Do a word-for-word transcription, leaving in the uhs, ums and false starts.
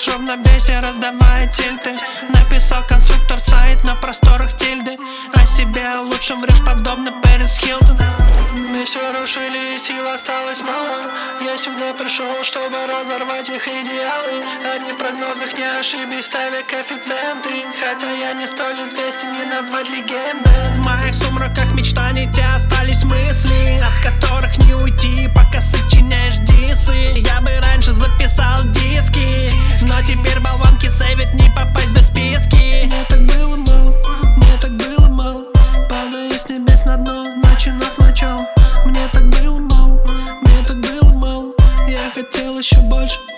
Держишь равновесие, раздавая тильты. Написал конструктор сайт на просторах тильды. О себе лучшем врешь, подобно Пэрис Хилтон. Мы все рушили, и сил осталось мало. Я сюда пришел, чтобы разорвать их идеалы. Они в прогнозах не ошиблись, ставя коэффициенты. Хотя я не столь известен, не назвать легендой. В моих сумраках мечтаний те остались мысли, от которых не уйти, пока сочиняешь дисы. Я бы раньше записал диски, но теперь болванки сейвят не попасть в списки. Мне так было мало, мне так было мало. Падаю с небес на дно, ночью нас ночем. Мне так было мало, мне так было мало. Я хотел еще больше.